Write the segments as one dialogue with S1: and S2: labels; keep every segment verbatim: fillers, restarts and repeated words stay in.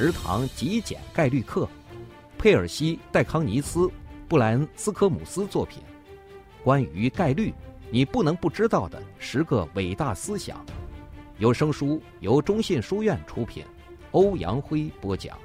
S1: 十堂极简概率课，佩尔西·戴康尼斯、布莱恩·斯科姆斯作品，关于概率你不能不知道的十个伟大思想。有声书由中信书院出品，欧阳辉播讲。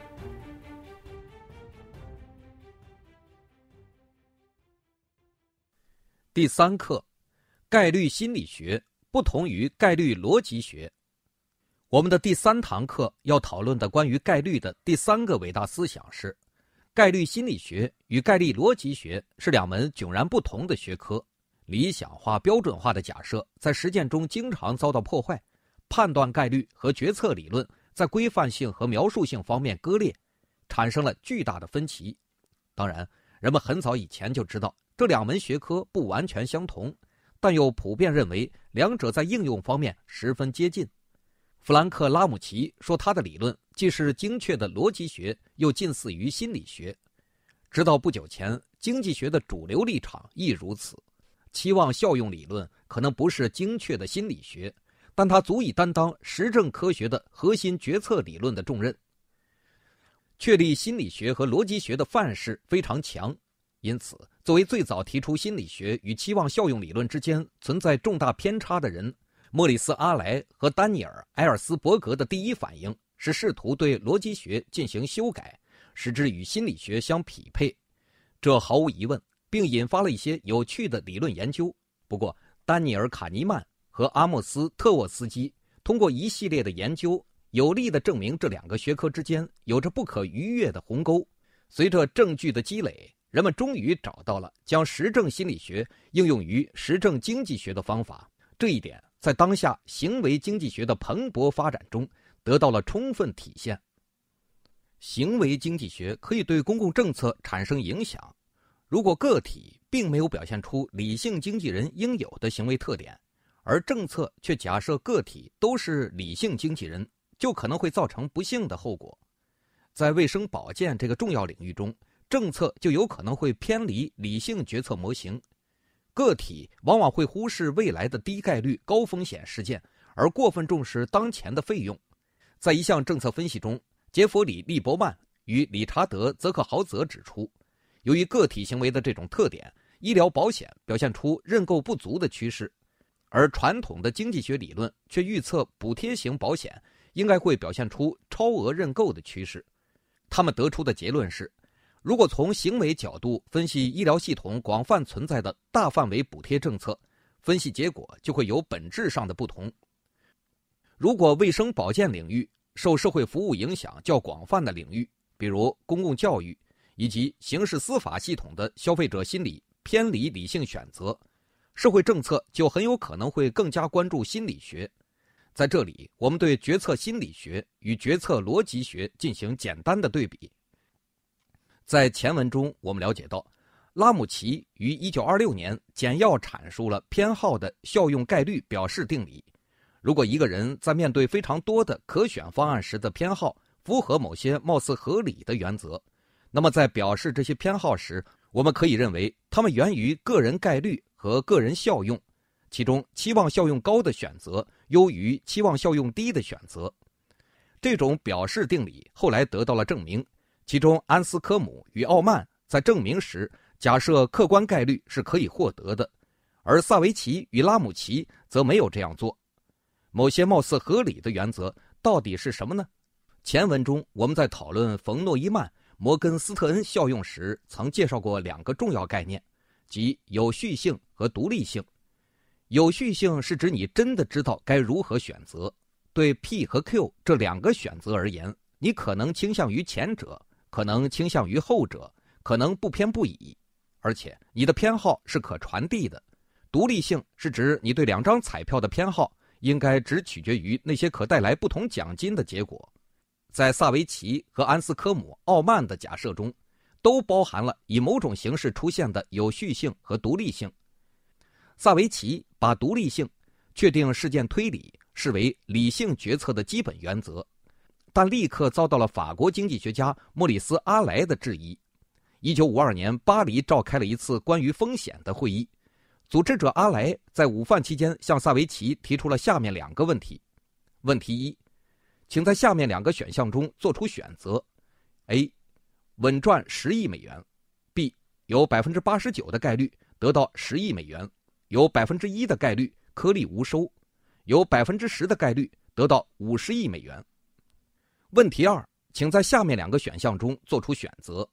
S1: 第三课，概率心理学不同于概率逻辑学。我们的第三堂课要讨论的关于概率的第三个伟大思想是，概率心理学与概率逻辑学是两门迥然不同的学科。理想化、标准化的假设在实践中经常遭到破坏，判断概率和决策理论在规范性和描述性方面割裂，产生了巨大的分歧。当然，人们很早以前就知道这两门学科不完全相同，但又普遍认为两者在应用方面十分接近。弗兰克·拉姆齐说，他的理论既是精确的逻辑学，又近似于心理学。直到不久前，经济学的主流立场亦如此。期望效用理论可能不是精确的心理学，但它足以担当实证科学的核心决策理论的重任。确立心理学和逻辑学的范式非常强，因此作为最早提出心理学与期望效用理论之间存在重大偏差的人，莫里斯·阿莱和丹尼尔·埃尔斯伯格的第一反应是试图对逻辑学进行修改，使之与心理学相匹配。这毫无疑问，并引发了一些有趣的理论研究。不过，丹尼尔·卡尼曼和阿莫斯·特沃斯基通过一系列的研究，有力地证明这两个学科之间有着不可逾越的鸿沟。随着证据的积累，人们终于找到了将实证心理学应用于实证经济学的方法。这一点在当下行为经济学的蓬勃发展中得到了充分体现。行为经济学可以对公共政策产生影响。如果个体并没有表现出理性经纪人应有的行为特点，而政策却假设个体都是理性经纪人，就可能会造成不幸的后果。在卫生保健这个重要领域中，政策就有可能会偏离理性决策模型。个体往往会忽视未来的低概率高风险事件，而过分重视当前的费用。在一项政策分析中，杰弗里·利伯曼与理查德·泽克豪泽指出，由于个体行为的这种特点，医疗保险表现出认购不足的趋势，而传统的经济学理论却预测补贴型保险应该会表现出超额认购的趋势。他们得出的结论是，如果从行为角度分析医疗系统广泛存在的大范围补贴政策，分析结果就会有本质上的不同。如果卫生保健领域受社会服务影响较广泛的领域，比如公共教育以及刑事司法系统的消费者心理偏离理性选择，社会政策就很有可能会更加关注心理学。在这里，我们对决策心理学与决策逻辑学进行简单的对比。在前文中，我们了解到，拉姆齐于一九二六年简要阐述了偏好的效用概率表示定理。如果一个人在面对非常多的可选方案时的偏好符合某些貌似合理的原则，那么在表示这些偏好时，我们可以认为它们源于个人概率和个人效用，其中期望效用高的选择优于期望效用低的选择。这种表示定理后来得到了证明，其中安斯科姆与奥曼在证明时假设客观概率是可以获得的，而萨维奇与拉姆齐则没有这样做。某些貌似合理的原则到底是什么呢？前文中我们在讨论冯诺依曼摩根斯特恩效用时曾介绍过两个重要概念，即有序性和独立性。有序性是指你真的知道该如何选择。对 P 和 Q 这两个选择而言，你可能倾向于前者，可能倾向于后者，可能不偏不倚，而且你的偏好是可传递的。独立性是指你对两张彩票的偏好应该只取决于那些可带来不同奖金的结果。在萨维奇和安斯科姆、奥曼的假设中，都包含了以某种形式出现的有序性和独立性。萨维奇把独立性、确定事件推理视为理性决策的基本原则，但立刻遭到了法国经济学家莫里斯·阿莱的质疑。一九五二年，巴黎召开了一次关于风险的会议，组织者阿莱在午饭期间向萨维奇提出了下面两个问题。问题一： 请在下面两个选项中做出选择 ：A. 稳赚十亿美元 ；B. 有百分之八十九的概率得到十亿美元，有百分之一的概率颗粒无收，有百分之十的概率得到五十亿美元。问题二，请在下面两个选项中做出选择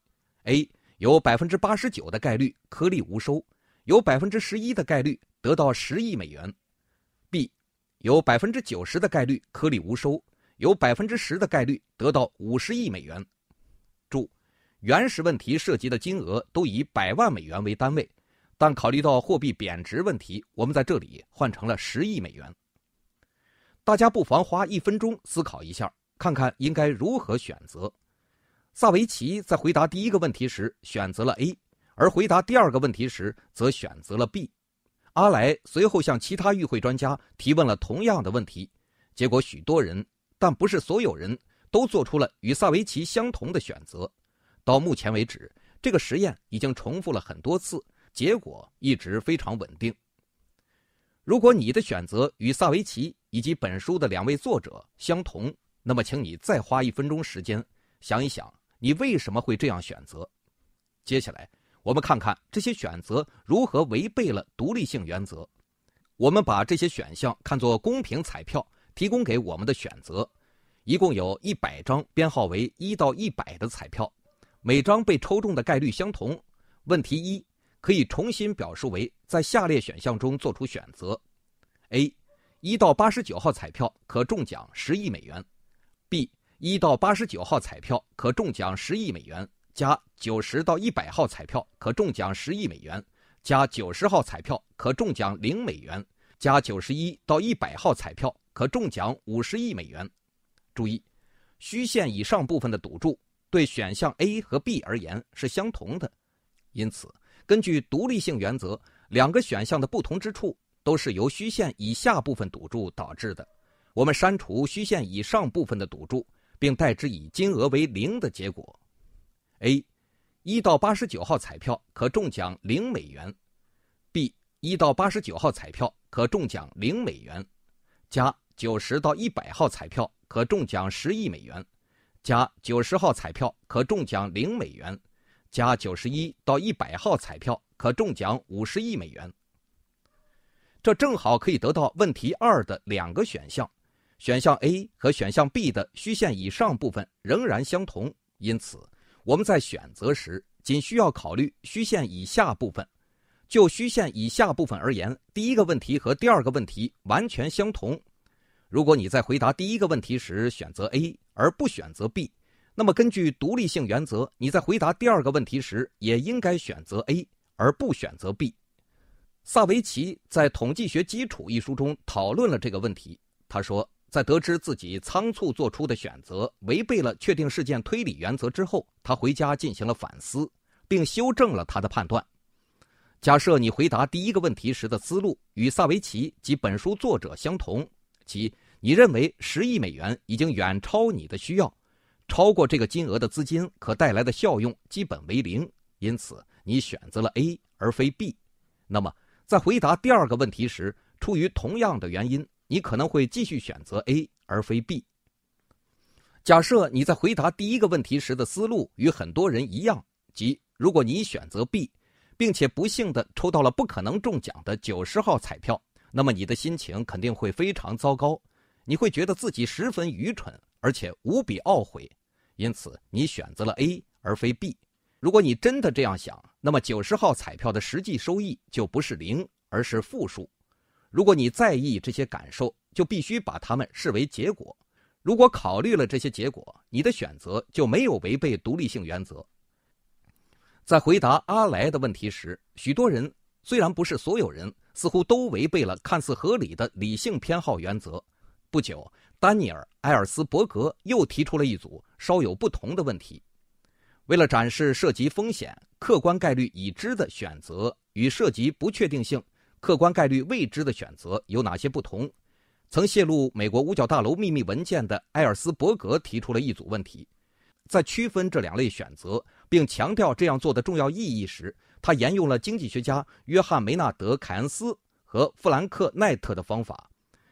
S1: ：A. 有百分之八十九的概率颗粒无收，有百分之十一的概率得到十亿美元 ；B. 有百分之九十的概率颗粒无收，有百分之十的概率得到五十亿美元。注：原始问题涉及的金额都以百万美元为单位，但考虑到货币贬值问题，我们在这里换成了十亿美元。大家不妨花一分钟思考一下，看看应该如何选择。萨维齐在回答第一个问题时选择了 A， 而回答第二个问题时则选择了 B。阿莱随后向其他与会专家提问了同样的问题，结果许多人，但不是所有人，都做出了与萨维齐相同的选择。到目前为止，这个实验已经重复了很多次，结果一直非常稳定。如果你的选择与萨维齐以及本书的两位作者相同，那么请你再花一分钟时间想一想，你为什么会这样选择。接下来我们看看这些选择如何违背了独立性原则。我们把这些选项看作公平彩票，提供给我们的选择。一共有一百张编号为一到一百的彩票，每张被抽中的概率相同。问题一可以重新表述为在下列选项中做出选择 ：A. 一到八十九号彩票可中奖十亿美元 ；B. 一到八十九号彩票可中奖十亿美元，加九十到一百号彩票可中奖十亿美元，加九十号彩票可中奖零美元，加九十一到一百号彩票可中奖五十亿美元。注意，虚线以上部分的赌注对选项 A 和 B 而言是相同的，因此根据独立性原则，两个选项的不同之处都是由虚线以下部分赌注导致的。我们删除虚线以上部分的赌注，并代之以金额为零的结果。 A. 一到八十九号彩票可中奖零美元 B. 一到八十九号彩票可中奖零美元，加九十到一百号彩票可中奖十亿美元，加九十号彩票可中奖零美元，加九十一到一百号彩票可中奖五十亿美元。这正好可以得到问题二的两个选项，选项 A 和选项 B 的虚线以上部分仍然相同，因此我们在选择时仅需要考虑虚线以下部分。就虚线以下部分而言，第一个问题和第二个问题完全相同。如果你在回答第一个问题时选择 A 而不选择 B， 那么根据独立性原则，你在回答第二个问题时也应该选择 A 而不选择 B。 萨维齐在《统计学基础》一书中讨论了这个问题。他说，在得知自己仓促做出的选择违背了确定事件推理原则之后，他回家进行了反思，并修正了他的判断。假设你回答第一个问题时的思路与萨维齐及本书作者相同，即你认为十亿美元已经远超你的需要，超过这个金额的资金可带来的效用基本为零，因此你选择了 A 而非 B。 那么在回答第二个问题时，出于同样的原因，你可能会继续选择 A 而非 B。 假设你在回答第一个问题时的思路与很多人一样，即如果你选择 B， 并且不幸地抽到了不可能中奖的九十号彩票，那么你的心情肯定会非常糟糕，你会觉得自己十分愚蠢，而且无比懊悔，因此你选择了 A 而非 B。 如果你真的这样想，那么九十号彩票的实际收益就不是零，而是负数。如果你在意这些感受，就必须把它们视为结果。如果考虑了这些结果，你的选择就没有违背独立性原则。在回答阿莱的问题时，许多人，虽然不是所有人，似乎都违背了看似合理的理性偏好原则。不久，丹尼尔·埃尔斯伯格又提出了一组稍有不同的问题。为了展示涉及风险、客观概率已知的选择与涉及不确定性、客观概率未知的选择有哪些不同，曾泄露美国五角大楼秘密文件的埃尔斯伯格提出了一组问题。在区分这两类选择并强调这样做的重要意义时，他沿用了经济学家约翰·梅纳德·凯恩斯和富兰克·奈特的方法。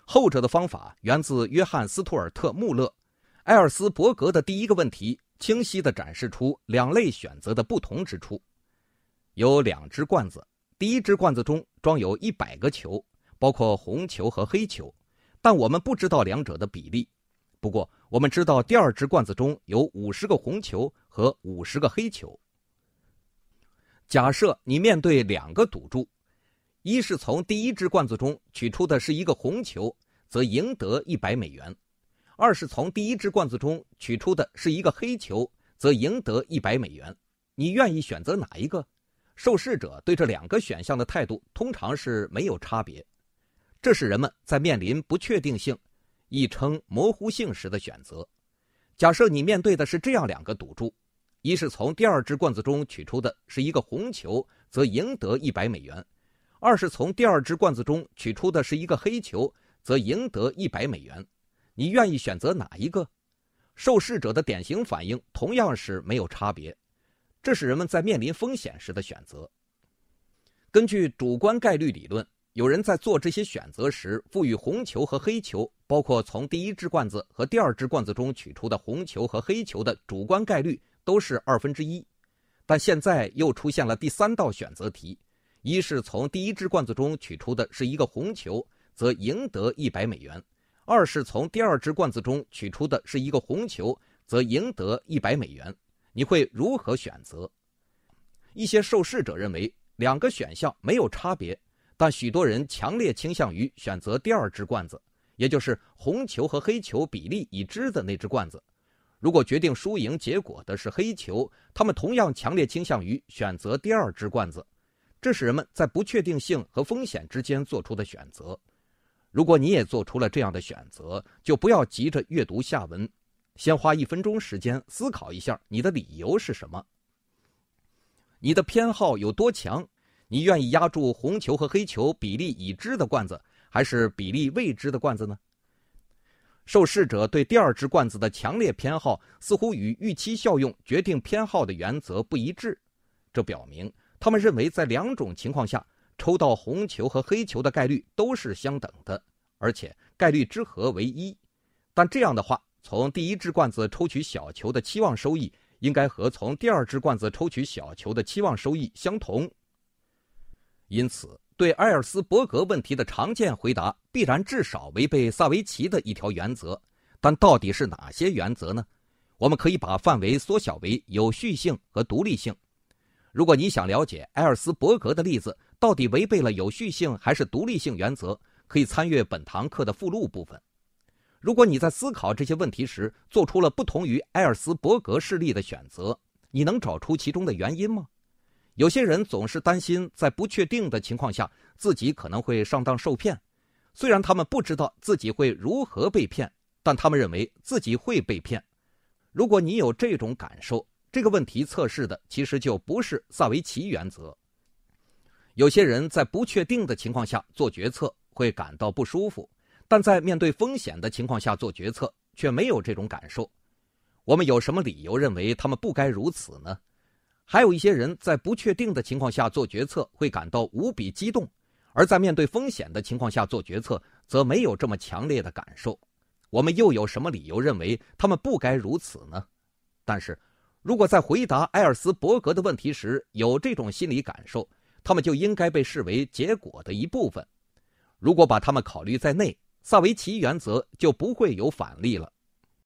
S1: 后者的方法源自约翰·斯图尔特·穆勒。埃尔斯伯格的第一个问题清晰地展示出两类选择的不同之处。有两只罐子，第一只罐子中装有一百个球，包括红球和黑球，但我们不知道两者的比例。不过我们知道第二只罐子中有五十个红球和五十个黑球。假设你面对两个赌注，一是从第一只罐子中取出的是一个红球，则赢得一百美元；二是从第一只罐子中取出的是一个黑球，则赢得一百美元。你愿意选择哪一个？受试者对这两个选项的态度通常是没有差别。这是人们在面临不确定性，亦称模糊性时的选择。假设你面对的是这样两个赌注，一是从第二只罐子中取出的是一个红球，则赢得一百美元；二是从第二只罐子中取出的是一个黑球，则赢得一百美元。你愿意选择哪一个？受试者的典型反应同样是没有差别。这是人们在面临风险时的选择。根据主观概率理论，有人在做这些选择时赋予红球和黑球，包括从第一只罐子和第二只罐子中取出的红球和黑球的主观概率都是二分之一。但现在又出现了第三道选择题，一是从第一只罐子中取出的是一个红球，则赢得一百美元；二是从第二只罐子中取出的是一个红球，则赢得一百美元。你会如何选择？一些受试者认为两个选项没有差别，但许多人强烈倾向于选择第二只罐子，也就是红球和黑球比例已知的那只罐子。如果决定输赢结果的是黑球，他们同样强烈倾向于选择第二只罐子。这是人们在不确定性和风险之间做出的选择。如果你也做出了这样的选择，就不要急着阅读下文，先花一分钟时间思考一下你的理由是什么。你的偏好有多强？你愿意压住红球和黑球比例已知的罐子，还是比例未知的罐子呢？受试者对第二只罐子的强烈偏好似乎与预期效用决定偏好的原则不一致，这表明他们认为在两种情况下抽到红球和黑球的概率都是相等的，而且概率之和为一。但这样的话，从第一只罐子抽取小球的期望收益应该和从第二只罐子抽取小球的期望收益相同。因此，对埃尔斯伯格问题的常见回答必然至少违背萨维齐的一条原则，但到底是哪些原则呢？我们可以把范围缩小为有序性和独立性。如果你想了解埃尔斯伯格的例子到底违背了有序性还是独立性原则，可以参阅本堂课的附录部分。如果你在思考这些问题时做出了不同于埃尔斯伯格事例的选择，你能找出其中的原因吗？有些人总是担心在不确定的情况下自己可能会上当受骗，虽然他们不知道自己会如何被骗，但他们认为自己会被骗。如果你有这种感受，这个问题测试的其实就不是萨维齐原则。有些人在不确定的情况下做决策会感到不舒服，但在面对风险的情况下做决策却没有这种感受。我们有什么理由认为他们不该如此呢？还有一些人在不确定的情况下做决策会感到无比激动，而在面对风险的情况下做决策则没有这么强烈的感受。我们又有什么理由认为他们不该如此呢？但是如果在回答埃尔斯伯格的问题时有这种心理感受，他们就应该被视为结果的一部分。如果把他们考虑在内，萨维齐原则就不会有反例了。